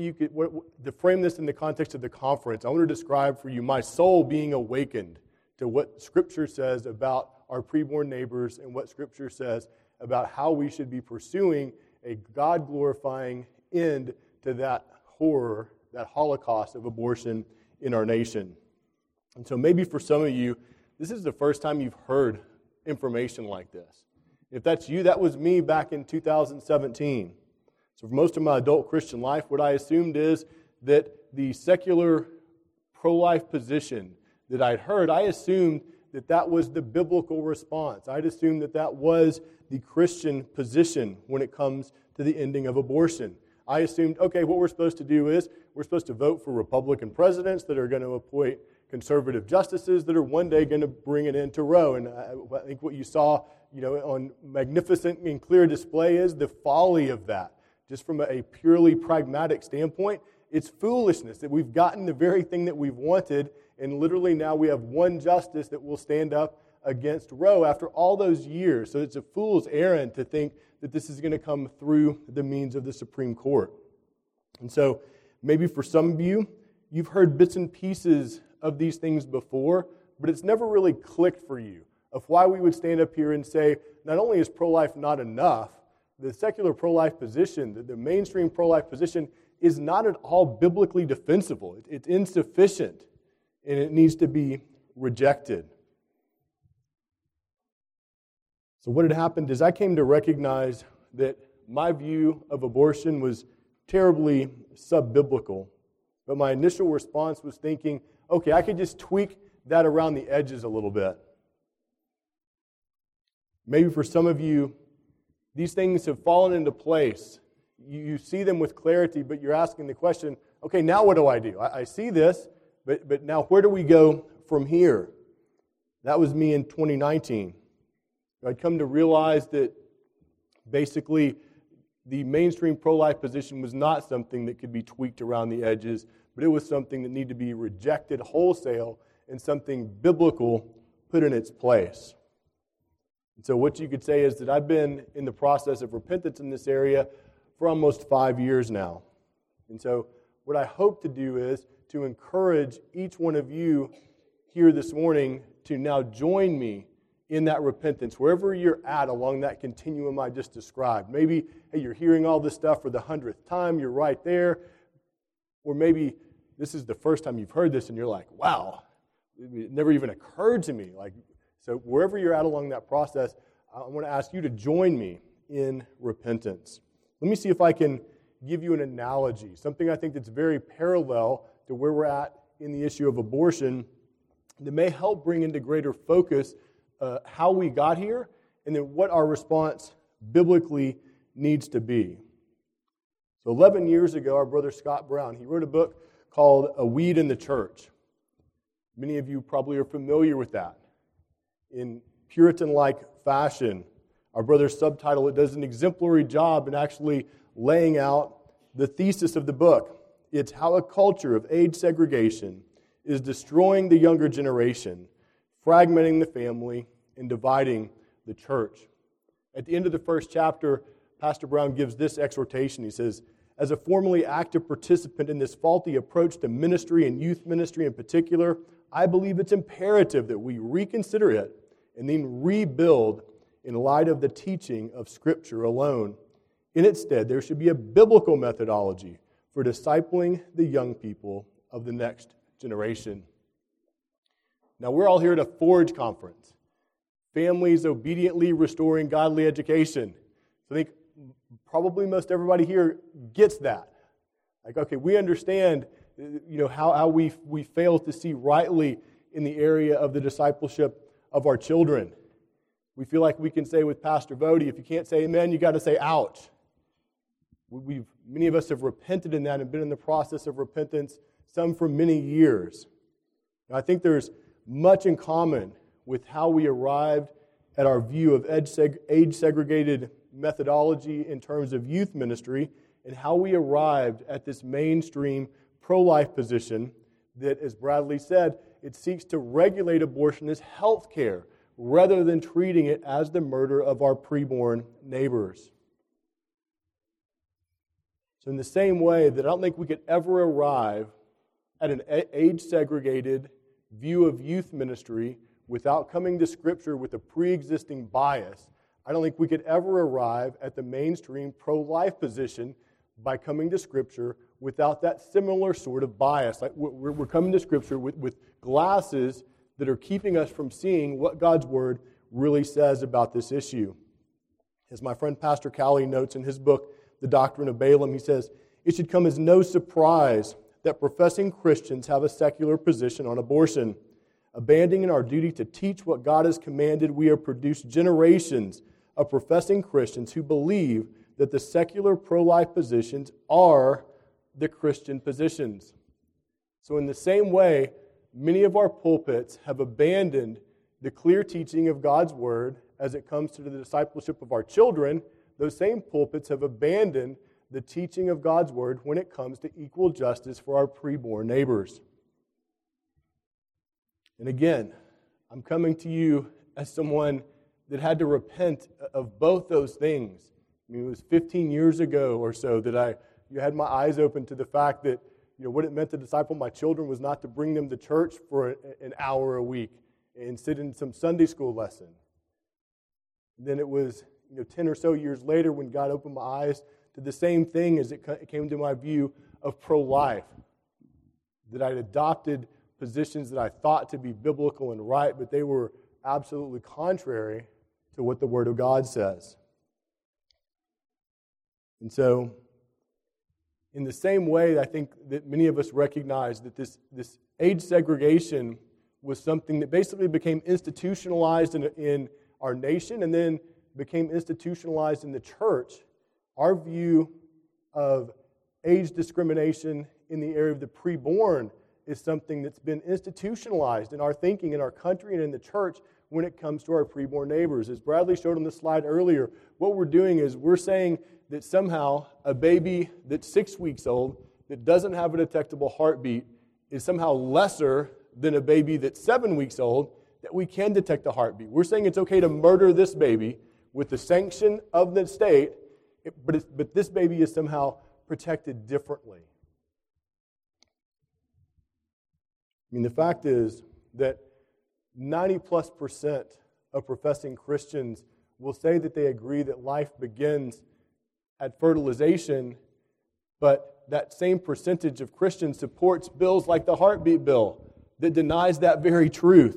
Speaker 3: to frame this in the context of the conference, I want to describe for you my soul being awakened to what Scripture says about our preborn neighbors and what Scripture says about how we should be pursuing a God-glorifying end to that horror, that Holocaust of abortion in our nation. And so maybe for some of you, this is the first time you've heard information like this. If that's you, that was me back in 2017. So for most of my adult Christian life, what I assumed is that the secular pro-life position that I'd heard, I assumed that that was the biblical response. I'd assumed that that was the Christian position when it comes to the ending of abortion. I assumed, okay, what we're supposed to do is we're supposed to vote for Republican presidents that are going to appoint conservative justices that are one day going to bring an end to Roe. And I think what you saw, on magnificent and clear display is the folly of that. Just from a purely pragmatic standpoint, it's foolishness that we've gotten the very thing that we've wanted, and literally now we have one justice that will stand up against Roe after all those years. So it's a fool's errand to think that this is going to come through the means of the Supreme Court. And so maybe for some of you, you've heard bits and pieces of these things before, but it's never really clicked for you of why we would stand up here and say, not only is pro-life not enough, the secular pro-life position, the mainstream pro-life position, is not at all biblically defensible. It's insufficient, and it needs to be rejected. So what had happened is I came to recognize that my view of abortion was terribly sub-biblical, but my initial response was thinking, okay, I could just tweak that around the edges a little bit. Maybe for some of you, these things have fallen into place. You see them with clarity, but you're asking the question, okay, now what do I do? I see this, but now where do we go from here? That was me in 2019. I'd come to realize that basically the mainstream pro-life position was not something that could be tweaked around the edges, but it was something that needed to be rejected wholesale and something biblical put in its place. And so what you could say is that I've been in the process of repentance in this area for almost 5 years now. And so what I hope to do is to encourage each one of you here this morning to now join me in that repentance, wherever you're at along that continuum I just described. Maybe, hey, you're hearing all this stuff for the 100th time, you're right there. Or maybe this is the first time you've heard this and you're like, wow, it never even occurred to me. So wherever you're at along that process, I want to ask you to join me in repentance. Let me see if I can give you an analogy, something I think that's very parallel to where we're at in the issue of abortion that may help bring into greater focus how we got here and then what our response biblically needs to be. So 11 years ago, our brother Scott Brown, he wrote a book called A Weed in the Church. Many of you probably are familiar with that. In Puritan-like fashion, our brother's subtitle, it does an exemplary job in actually laying out the thesis of the book. It's how a culture of age segregation is destroying the younger generation, fragmenting the family, and dividing the church. At the end of the first chapter, Pastor Brown gives this exhortation. He says, as a formerly active participant in this faulty approach to ministry and youth ministry in particular, I believe it's imperative that we reconsider it and then rebuild in light of the teaching of Scripture alone. In its stead, there should be a biblical methodology for discipling the young people of the next generation. Now, we're all here at a Forge conference, Families Obediently Restoring Godly Education. So I think probably most everybody here gets that. Okay, we understand how we fail to see rightly in the area of the discipleship of our children. We feel like we can say with Pastor Vody, if you can't say amen, you got to say ouch. Many of us have repented in that and been in the process of repentance, some for many years. Now, I think there's much in common with how we arrived at our view of age-segregated methodology in terms of youth ministry and how we arrived at this mainstream pro-life position that, as Bradley said, it seeks to regulate abortion as health care rather than treating it as the murder of our preborn neighbors. So in the same way that I don't think we could ever arrive at an age-segregated view of youth ministry without coming to Scripture with a pre-existing bias, I don't think we could ever arrive at the mainstream pro-life position by coming to Scripture without that similar sort of bias. Like we're coming to Scripture with glasses that are keeping us from seeing what God's Word really says about this issue. As my friend Pastor Cowley notes in his book, The Doctrine of Balaam, he says, it should come as no surprise that professing Christians have a secular position on abortion. Abandoning our duty to teach what God has commanded, we have produced generations of professing Christians who believe that the secular pro-life positions are the Christian positions. So in the same way, many of our pulpits have abandoned the clear teaching of God's Word as it comes to the discipleship of our children. Those same pulpits have abandoned the teaching of God's Word when it comes to equal justice for our preborn neighbors. And again, I'm coming to you as someone that had to repent of both those things. I mean, it was 15 years ago or so that you had my eyes open to the fact that what it meant to disciple my children was not to bring them to church for an hour a week and sit in some Sunday school lesson. Then it was 10 or so years later when God opened my eyes to the same thing as it came to my view of pro-life, that I'd adopted positions that I thought to be biblical and right, but they were absolutely contrary to what the Word of God says. And so, in the same way, I think that many of us recognize that this age segregation was something that basically became institutionalized in our nation and then became institutionalized in the church. Our view of age discrimination in the area of the preborn is something that's been institutionalized in our thinking in our country and in the church when it comes to our preborn neighbors. As Bradley showed on the slide earlier, what we're doing is we're saying that somehow a baby that's 6 weeks old that doesn't have a detectable heartbeat is somehow lesser than a baby that's 7 weeks old that we can detect a heartbeat. We're saying it's okay to murder this baby with the sanction of the state, but this baby is somehow protected differently. I mean, the fact is that 90+% of professing Christians will say that they agree that life begins at fertilization, but that same percentage of Christians supports bills like the heartbeat bill that denies that very truth.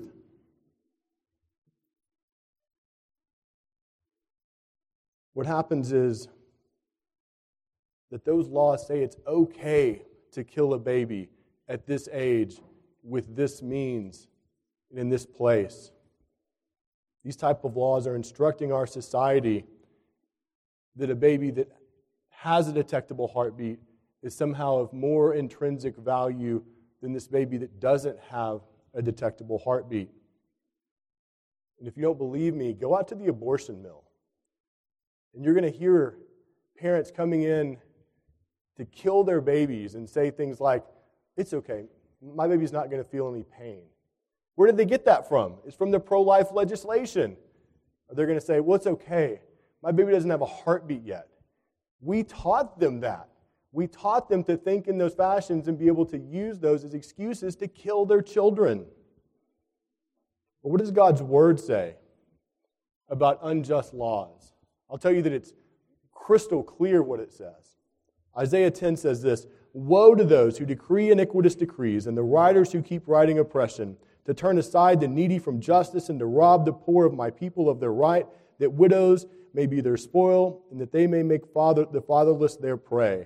Speaker 3: What happens is that those laws say it's okay to kill a baby at this age with this means and in this place. These type of laws are instructing our society that a baby that has a detectable heartbeat is somehow of more intrinsic value than this baby that doesn't have a detectable heartbeat. And if you don't believe me, go out to the abortion mill. And you're going to hear parents coming in to kill their babies and say things like, it's okay, my baby's not going to feel any pain. Where did they get that from? It's from the pro-life legislation. They're going to say, well, it's okay. My baby doesn't have a heartbeat yet. We taught them that. We taught them to think in those fashions and be able to use those as excuses to kill their children. But what does God's Word say about unjust laws? I'll tell you that it's crystal clear what it says. Isaiah 10 says this, "Woe to those who decree iniquitous decrees and the writers who keep writing oppression, to turn aside the needy from justice and to rob the poor of my people of their right, that widows may be their spoil and that they may make the fatherless their prey."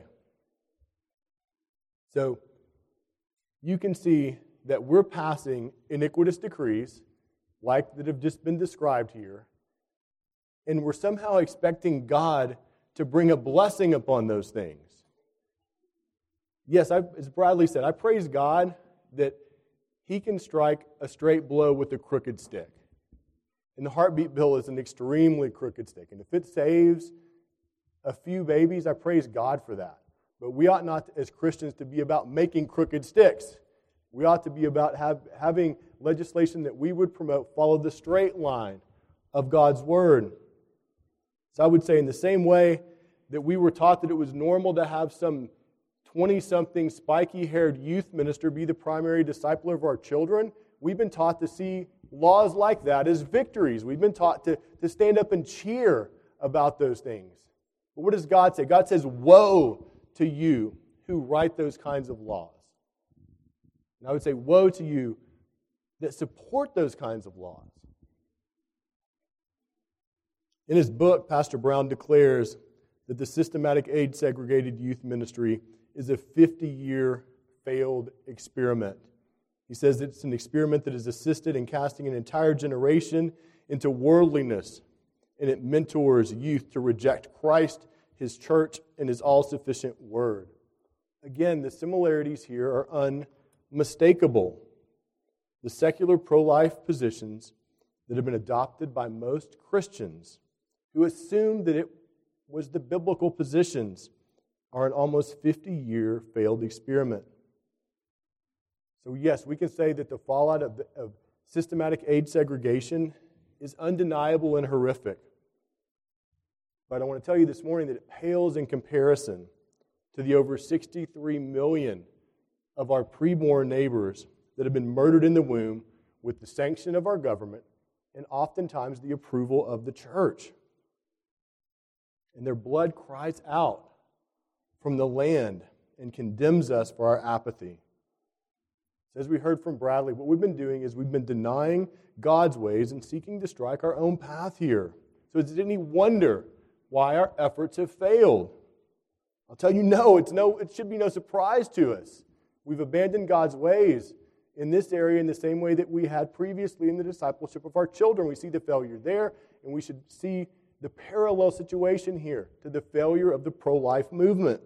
Speaker 3: So you can see that we're passing iniquitous decrees like that have just been described here, and we're somehow expecting God to bring a blessing upon those things. Yes, as Bradley said, I praise God that He can strike a straight blow with a crooked stick. And the heartbeat bill is an extremely crooked stick. And if it saves a few babies, I praise God for that. But we ought not, as Christians, to be about making crooked sticks. We ought to be about having legislation that we would promote follow the straight line of God's Word. So I would say in the same way that we were taught that it was normal to have some 20-something spiky-haired youth minister be the primary discipler of our children, we've been taught to see laws like that as victories. We've been taught to stand up and cheer about those things. But what does God say? God says, woe to you who write those kinds of laws. And I would say, woe to you that support those kinds of laws. In his book, Pastor Brown declares that the systematic age-segregated youth ministry is a 50-year failed experiment. He says it's an experiment that has assisted in casting an entire generation into worldliness, and it mentors youth to reject Christ, His church, and His all-sufficient word. Again, the similarities here are unmistakable. The secular pro-life positions that have been adopted by most Christians who assume that it was the biblical positions are an almost 50-year failed experiment. So yes, we can say that the fallout of systematic age segregation is undeniable and horrific. But I want to tell you this morning that it pales in comparison to the over 63 million of our preborn neighbors that have been murdered in the womb with the sanction of our government and oftentimes the approval of the church. And their blood cries out from the land and condemns us for our apathy. As we heard from Bradley, what we've been doing is we've been denying God's ways and seeking to strike our own path here. So is it any wonder why our efforts have failed? I'll tell you, it should be no surprise to us. We've abandoned God's ways in this area in the same way that we had previously in the discipleship of our children. We see the failure there, and we should see the parallel situation here to the failure of the pro-life movement.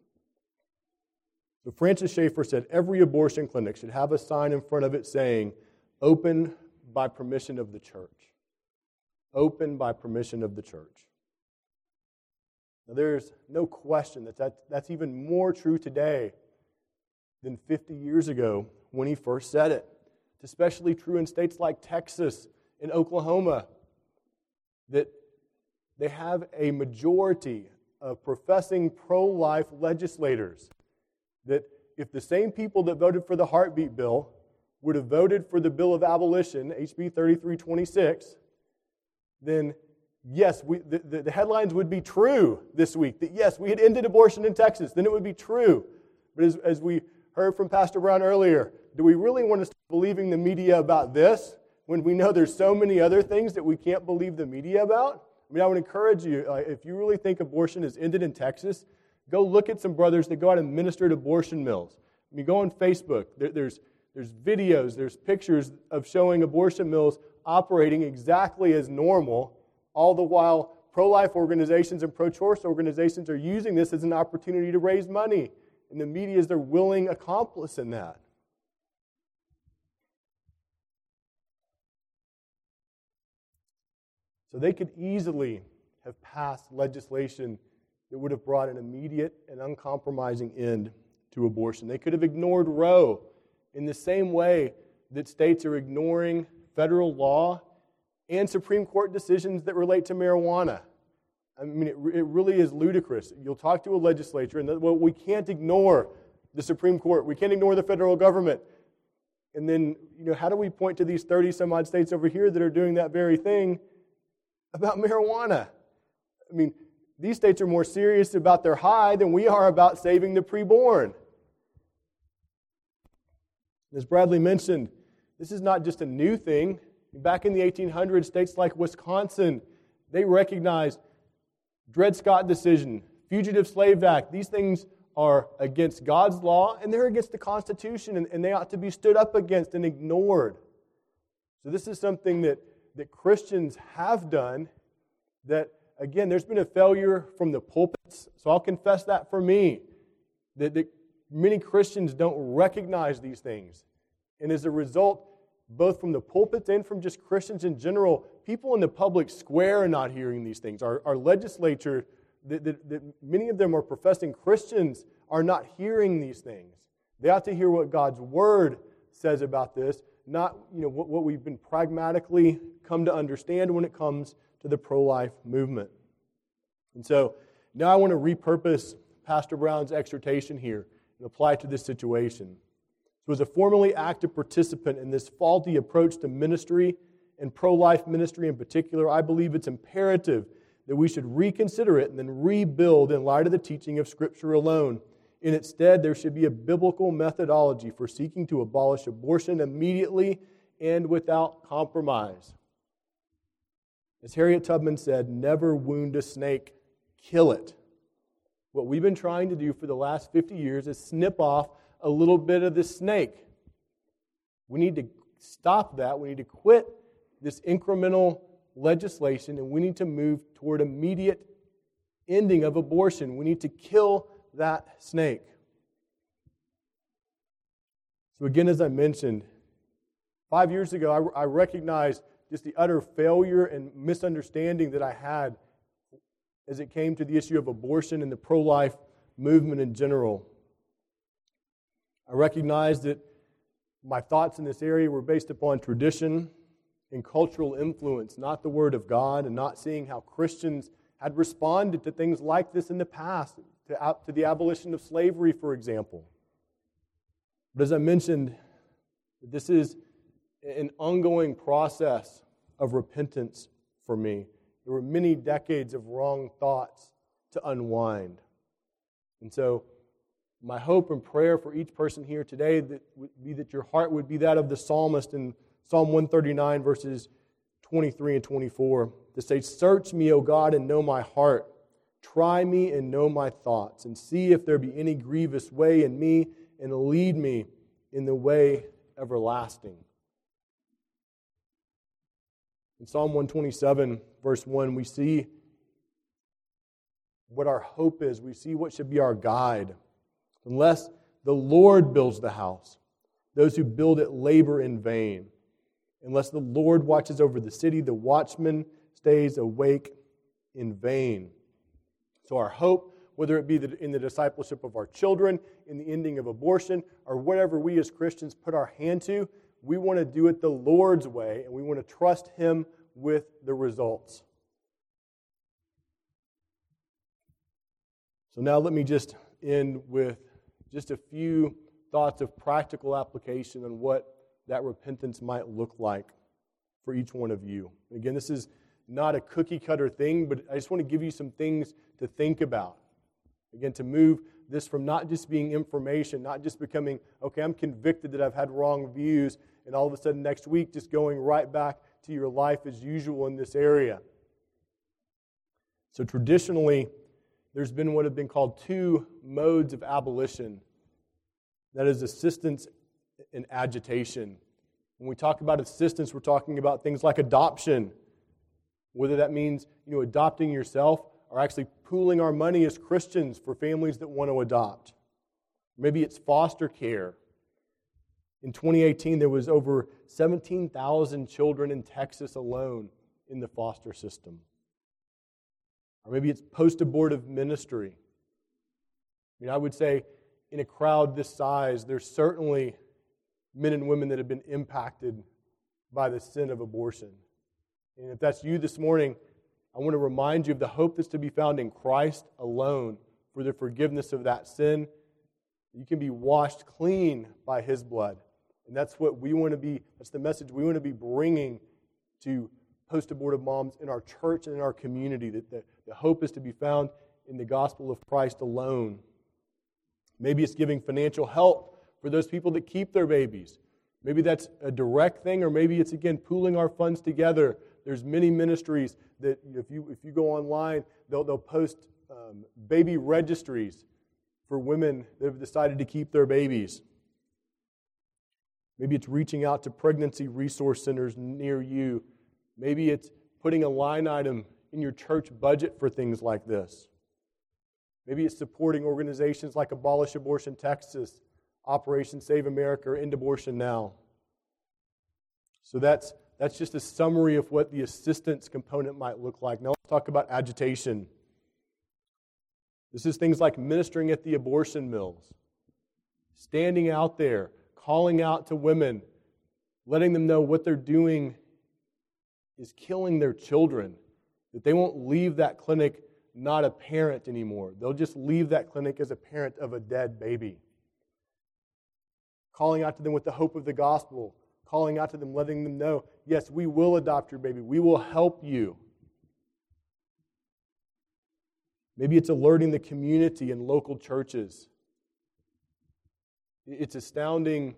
Speaker 3: So Francis Schaeffer said every abortion clinic should have a sign in front of it saying, "Open by permission of the church." Open by permission of the church. Now there's no question that's even more true today than 50 years ago when he first said it. It's especially true in states like Texas and Oklahoma, that they have a majority of professing pro-life legislators, that if the same people that voted for the heartbeat bill would have voted for the bill of abolition, HB 3326, then yes, the headlines would be true this week, that yes, we had ended abortion in Texas, then it would be true. But as we heard from Pastor Brown earlier, do we really want to start believing the media about this when we know there's so many other things that we can't believe the media about? I mean, I would encourage you, if you really think abortion has ended in Texas, go look at some brothers that go out and minister at abortion mills. I mean, go on Facebook. There's videos, there's pictures of showing abortion mills operating exactly as normal, all the while pro-life organizations and pro-choice organizations are using this as an opportunity to raise money. And the media is their willing accomplice in that. So they could easily have passed legislation that would have brought an immediate and uncompromising end to abortion. They could have ignored Roe in the same way that states are ignoring federal law and Supreme Court decisions that relate to marijuana. I mean, it really is ludicrous. You'll talk to a legislature, and we can't ignore the Supreme Court. We can't ignore the federal government. And then, how do we point to these 30-some-odd states over here that are doing that very thing about marijuana? I mean, these states are more serious about their high than we are about saving the preborn. As Bradley mentioned, this is not just a new thing. Back in the 1800s, states like Wisconsin, they recognized Dred Scott decision, Fugitive Slave Act. These things are against God's law, and they're against the Constitution, and they ought to be stood up against and ignored. So this is something that Christians have done, that, again, there's been a failure from the pulpits, so I'll confess that for me, that many Christians don't recognize these things. And as a result, both from the pulpits and from just Christians in general, people in the public square are not hearing these things. Our legislature, that many of them are professing Christians, are not hearing these things. They ought to hear what God's Word says about this, not what we've been pragmatically come to understand when it comes to the pro-life movement. And so now I want to repurpose Pastor Brown's exhortation here and apply it to this situation. So as a formerly active participant in this faulty approach to ministry and pro-life ministry in particular, I believe it's imperative that we should reconsider it and then rebuild in light of the teaching of Scripture alone. In its stead, there should be a biblical methodology for seeking to abolish abortion immediately and without compromise. As Harriet Tubman said, never wound a snake, kill it. What we've been trying to do for the last 50 years is snip off a little bit of this snake. We need to stop that. We need to quit this incremental legislation, and we need to move toward immediate ending of abortion. We need to kill that snake. So again, as I mentioned, 5 years ago, I recognized just the utter failure and misunderstanding that I had as it came to the issue of abortion and the pro-life movement in general. I recognized that my thoughts in this area were based upon tradition and cultural influence, not the Word of God, and not seeing how Christians had responded to things like this in the past, to the abolition of slavery, for example. But as I mentioned, this is an ongoing process of repentance for me. There were many decades of wrong thoughts to unwind. And so my hope and prayer for each person here today would be that your heart would be that of the psalmist in Psalm 139, verses 23 and 24, to say, "Search me, O God, and know my heart. Try me and know my thoughts, and see if there be any grievous way in me, and lead me in the way everlasting." In Psalm 127, verse 1, we see what our hope is. We see what should be our guide. Unless the Lord builds the house, those who build it labor in vain. Unless the Lord watches over the city, the watchman stays awake in vain. So our hope, whether it be in the discipleship of our children, in the ending of abortion, or whatever we as Christians put our hand to, we want to do it the Lord's way, and we want to trust Him with the results. So now let me just end with just a few thoughts of practical application on what that repentance might look like for each one of you. Again, this is not a cookie-cutter thing, but I just want to give you some things to think about. Again, to move this from not just being information, not just becoming, okay, I'm convicted that I've had wrong views, and all of a sudden next week just going right back to your life as usual in this area. So traditionally, there's been what have been called two modes of abolition. That is assistance and agitation. When we talk about assistance, we're talking about things like adoption, whether that means adopting yourself or actually pooling our money as Christians for families that want to adopt. Maybe it's foster care. In 2018, there was over 17,000 children in Texas alone in the foster system. Or maybe it's post-abortive ministry. I would say in a crowd this size, there's certainly men and women that have been impacted by the sin of abortion. And if that's you this morning, I want to remind you of the hope that's to be found in Christ alone for the forgiveness of that sin. You can be washed clean by His blood. And that's what we want to be, that's the message we want to be bringing to post-abortive moms in our church and in our community, that the hope is to be found in the gospel of Christ alone. Maybe it's giving financial help for those people that keep their babies. Maybe that's a direct thing, or maybe it's, again, pooling our funds together. There's many ministries that if you go online, they'll post baby registries for women that have decided to keep their babies. Maybe it's reaching out to pregnancy resource centers near you. Maybe it's putting a line item in your church budget for things like this. Maybe it's supporting organizations like Abolish Abortion Texas, Operation Save America, or End Abortion Now. So that's just a summary of what the assistance component might look like. Now let's talk about agitation. This is things like ministering at the abortion mills, standing out there, calling out to women, letting them know what they're doing is killing their children, that they won't leave that clinic not a parent anymore. They'll just leave that clinic as a parent of a dead baby. Calling out to them with the hope of the gospel, calling out to them, letting them know, yes, we will adopt your baby. We will help you. Maybe it's alerting the community and local churches. It's astounding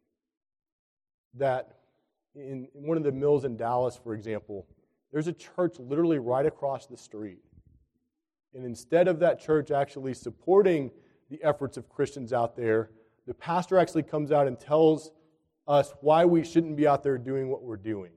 Speaker 3: that in one of the mills in Dallas, for example, there's a church literally right across the street. And instead of that church actually supporting the efforts of Christians out there the pastor actually comes out and tells us why we shouldn't be out there doing what we're doing.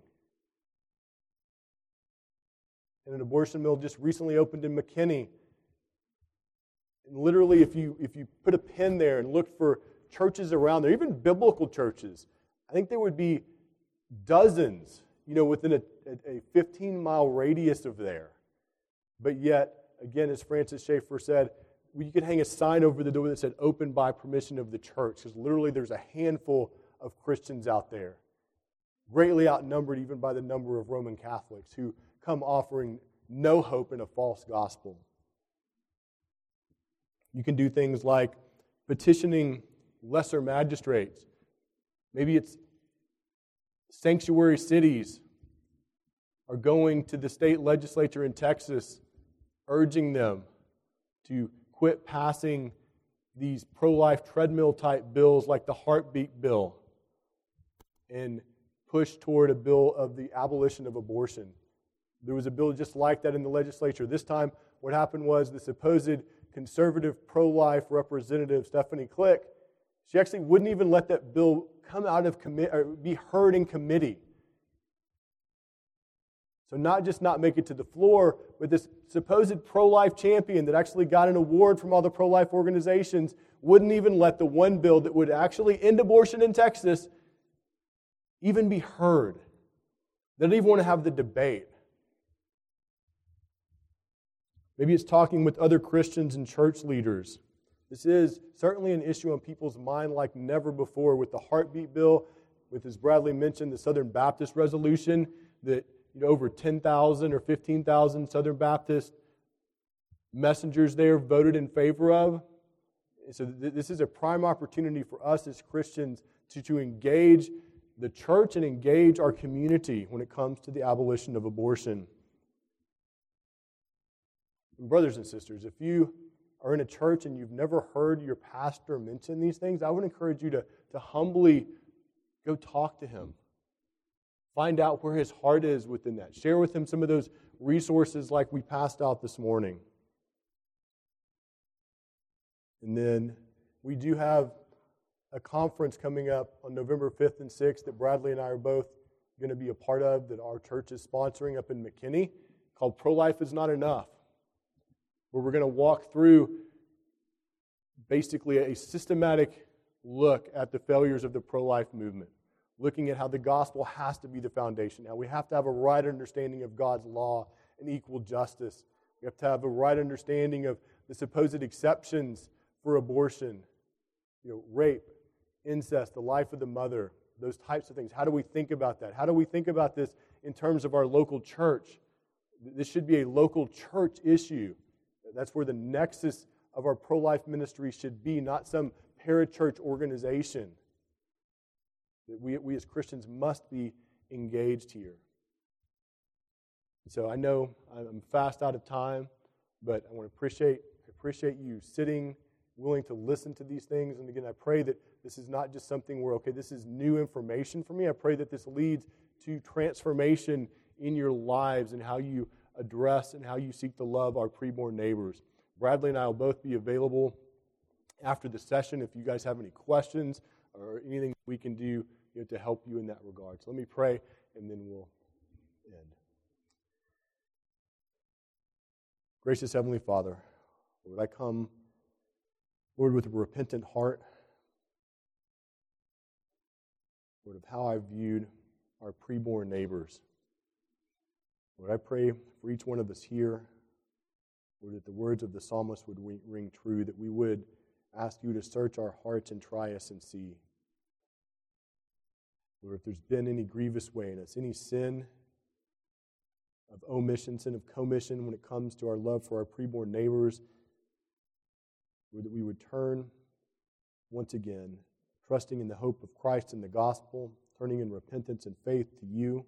Speaker 3: And an abortion mill just recently opened in McKinney. And literally, if you put a pin there and look for churches around there, even biblical churches, I think there would be dozens, within a 15-mile radius of there. But yet, again, as Francis Schaeffer said, you could hang a sign over the door that said, open by permission of the church, because literally there's a handful of Christians out there, greatly outnumbered even by the number of Roman Catholics who come offering no hope in a false gospel. You can do things like petitioning lesser magistrates. Maybe it's sanctuary cities are going to the state legislature in Texas, urging them to quit passing these pro-life treadmill-type bills like the heartbeat bill and push toward a bill of the abolition of abortion. There was a bill just like that in the legislature. This time, what happened was the supposed conservative pro-life representative, Stephanie Click, she actually wouldn't even let that bill come out of committee or be heard in committee. So not just not make it to the floor, but this supposed pro-life champion that actually got an award from all the pro-life organizations wouldn't even let the one bill that would actually end abortion in Texas even be heard. They don't even want to have the debate. Maybe it's talking with other Christians and church leaders. This is certainly an issue on people's mind like never before with the heartbeat bill, with, as Bradley mentioned, the Southern Baptist resolution that over 10,000 or 15,000 Southern Baptist messengers there voted in favor of. So this is a prime opportunity for us as Christians to engage the church and engage our community when it comes to the abolition of abortion. And brothers and sisters, if you are in a church and you've never heard your pastor mention these things, I would encourage you to humbly go talk to him. Find out where his heart is within that. Share with him some of those resources like we passed out this morning. And then we do have a conference coming up on November 5th and 6th that Bradley and I are both going to be a part of, that our church is sponsoring up in McKinney, called Pro-Life is Not Enough, where we're going to walk through basically a systematic look at the failures of the pro-life movement, looking at how the gospel has to be the foundation. Now, we have to have a right understanding of God's law and equal justice. We have to have a right understanding of the supposed exceptions for abortion, rape, incest, the life of the mother, those types of things. How do we think about that? How do we think about this in terms of our local church? This should be a local church issue. That's where the nexus of our pro-life ministry should be, not some parachurch organization. That we as Christians must be engaged here. So I know I'm fast out of time, but I want to appreciate you sitting, willing to listen to these things. And again, I pray that this is not just something where, okay, this is new information for me. I pray that this leads to transformation in your lives and how you address and how you seek to love our preborn neighbors. Bradley and I will both be available after the session if you guys have any questions or anything we can do to help you in that regard. So let me pray, and then we'll end. Gracious Heavenly Father, Lord, I come, Lord, with a repentant heart, Lord, of how I've viewed our preborn neighbors. Lord, I pray for each one of us here, Lord, that the words of the psalmist would ring true, that we would ask you to search our hearts and try us and see. Lord, if there's been any grievous way in us, any sin of omission, sin of commission when it comes to our love for our preborn neighbors, Lord, that we would turn once again, trusting in the hope of Christ and the gospel, turning in repentance and faith to you.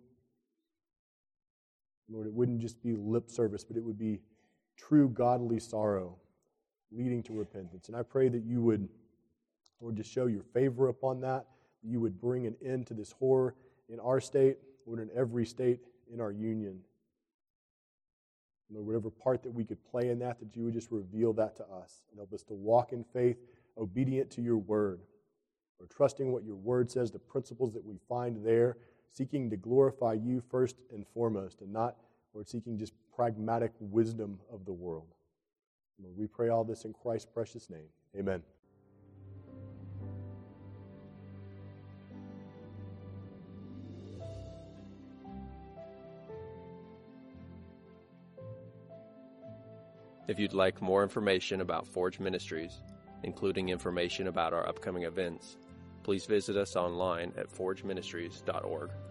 Speaker 3: Lord, it wouldn't just be lip service, but it would be true godly sorrow leading to repentance. And I pray that you would, Lord, just show your favor upon that. You would bring an end to this horror in our state, Lord, in every state in our union. Lord, whatever part that we could play in that you would just reveal that to us and help us to walk in faith, obedient to your word. Lord, trusting what your word says, the principles that we find there, seeking to glorify you first and foremost, and not, Lord, seeking just pragmatic wisdom of the world. Lord, we pray all this in Christ's precious name. Amen.
Speaker 1: If you'd like more information about Forge Ministries, including information about our upcoming events, please visit us online at forgeministries.org.